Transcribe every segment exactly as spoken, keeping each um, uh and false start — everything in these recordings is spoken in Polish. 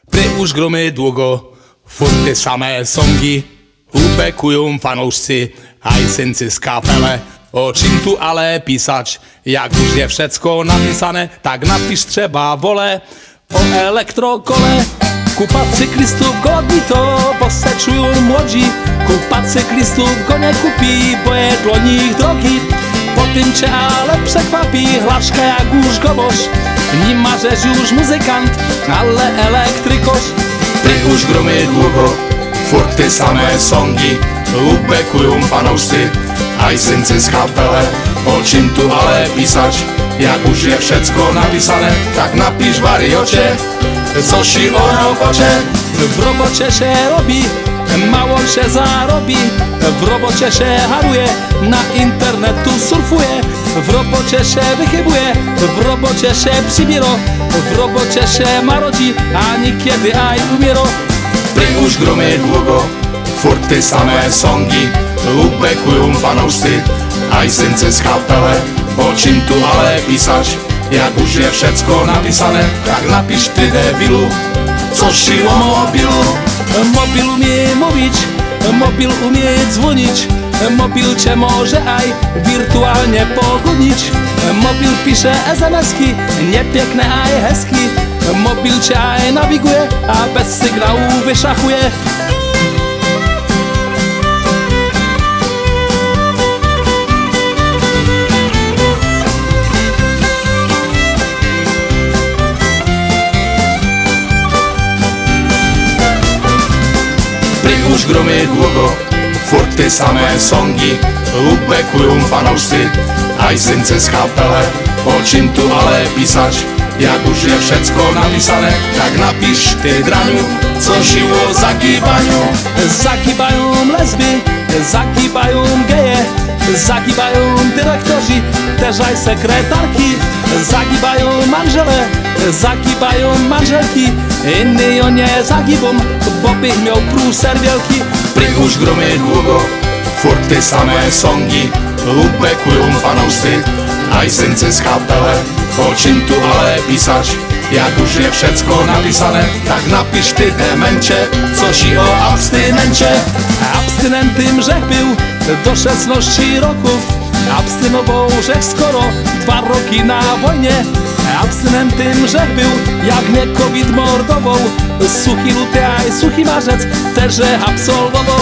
Pry už gromy długo, furt ty samé songy, upekują fanoušci, aj synci z kapele. O czym tu ale pisać, jak już je všecko napisane, tak napisz trzeba wolę. O elektrokole, kupa cyklistów go odbito, bo se czują młodzi. Kupa cyklistów go nie kupi, bo je dla nich drogi. Po tym cię ale przekwapi, hlaszka jak już goboś. Nie marzesz już muzykant, ale elektrykoś. Pry už gromy długo, furt ty same songi, upekują fanoušci, aj synci z kapele. O czym tu ale pisać, jak już je všecko napisane, tak napisz wariocie, co si o robocie. W robocie się robi, mało się zarobi. W robocie się haruje, na internetu surfuje. W robocie się wychybuje, w robocie się przybiero. W robocie się marodzi, a niekiedy aj umiero. Pry už gromy długo, furt ty same songi, upekują fanoušci, aj synci z kapele. O czym tu ale pisać, jak już je všecko napisane, tak napisz ty debilu, co si o mobilu. Mobil umie mówić, mobil umie dzwonić, mobil cię może aj wirtualnie pogonić. Mobil pisze es em eski, niepiękne aj hezki. Mobil cię aj nawiguje, a bez sygnału wyszachuje. Pry už gromy długo, furt ty same songi, upekują fanoušci, aj synci z kapele. O czym tu ale pisać, jak już je všecko napisane, tak napisz ty draniu, co siło zagibaniu. Zagibają lesby, zagibają geje, zagibają dyrektorzy, też aj sekretarki. Zagibają manżele, zagibają manżelki, inni o nie zagibą, bo bych miał pruser wielki. Pry už gromy długo, furt ty same songi, upekują fanoušci, aj synci z kapele. O czym tu ale pisać, jak już je všecko napisane, tak napisz ty demencie, co si o abstynencie. Abstynentym rzech był do szesnastu roków, abstynował rzech skoro dwa roki na wojnie. Abstynentym rzech był, jak mnie COVID mordował, suchy luty, aj suchy marzec też rzech absolwował.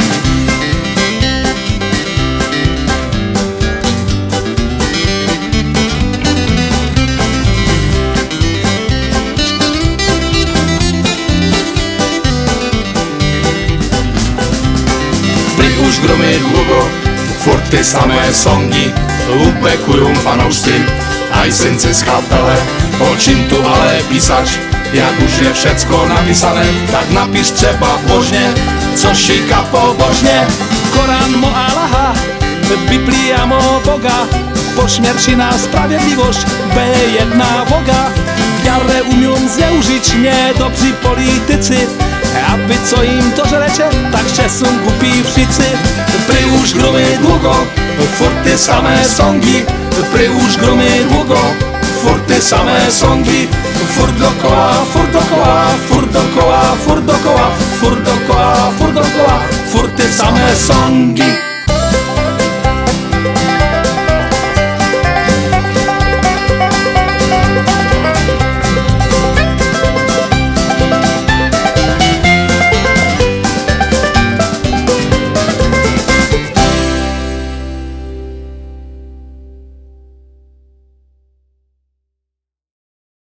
Pry už gromy długo, furt ty same songi, upekują fanoušci, aj synci z kapele. O czym tu ale pisać, jak już je všecko napisane, tak napisz trzeba głośnie, co si pobożnie. Koran mo Allaha, Biblia mo Boga, po śmierci na sprawiedliwość, be jedna Boga. Wiarę umią zneużyć niedobrzy politycy, a wy co im to żelecie, tak się są głupi wszyscy. Pry už gromy długo, furt ty same songi, pry už gromy długo, furt ty same songi. Furt dokoła, furt dokoła, furt dokoła, furt dokoła, furt dokoła, furt dokoła, furt ty same songi.